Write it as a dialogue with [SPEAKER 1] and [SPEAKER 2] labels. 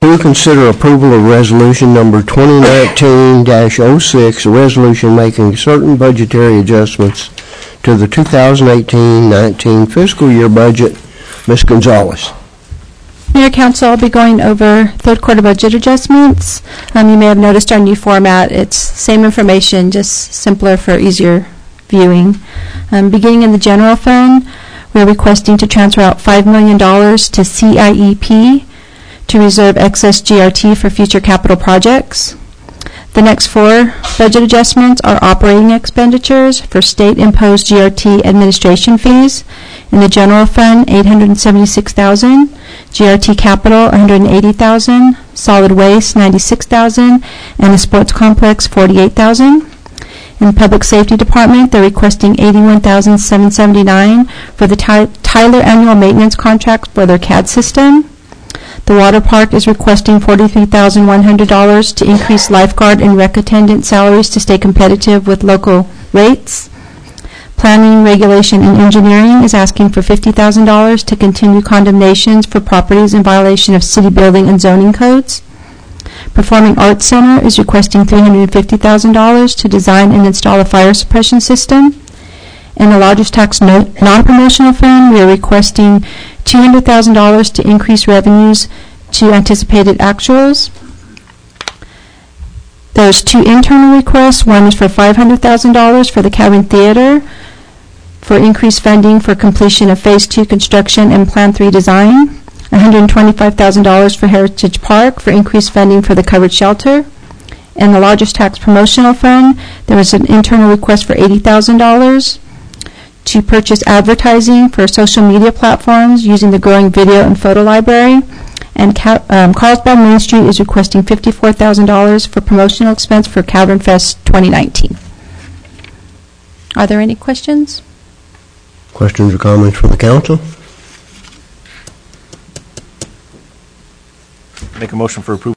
[SPEAKER 1] 2, consider approval of resolution number 2019-06, a resolution making certain budgetary adjustments to the 2018-19 fiscal year budget. Ms. Gonzalez.
[SPEAKER 2] Mayor, Council, I'll be going over third quarter budget adjustments. You may have noticed our new format. It's same information, just simpler for easier viewing. Beginning in the general fund, we're requesting to transfer out $5 million to CIEP to reserve excess GRT for future capital projects. The next 4 budget adjustments are operating expenditures for state-imposed GRT administration fees. In the general fund, $876,000, GRT capital, $180,000, solid waste, $96,000, and the sports complex, $48,000. In public safety department, they're requesting $81,779 for the Tyler annual maintenance contract for their CAD system. The water park is requesting $43,100 to increase lifeguard and rec attendant salaries to stay competitive with local rates. Planning, regulation, and engineering is asking for $50,000 to continue condemnations for properties in violation of city building and zoning codes. Performing Arts Center is requesting $350,000 to design and install a fire suppression system. In the Lodgers Tax non-promotional fund, we are requesting $200,000 to increase revenues to anticipated actuals. There's 2 internal requests. One is for $500,000 for the Cavern Theater for increased funding for completion of Phase 2 construction and Plan 3 design. $125,000 for Heritage Park for increased funding for the covered shelter. In the Lodgers Tax promotional fund, there was an internal request for $80,000 to purchase advertising for social media platforms using the growing video and photo library. And Carlsbad Main Street is requesting $54,000 for promotional expense for Cavern Fest 2019. Are there any questions?
[SPEAKER 1] Questions or comments from the council?
[SPEAKER 3] Make a motion for approval.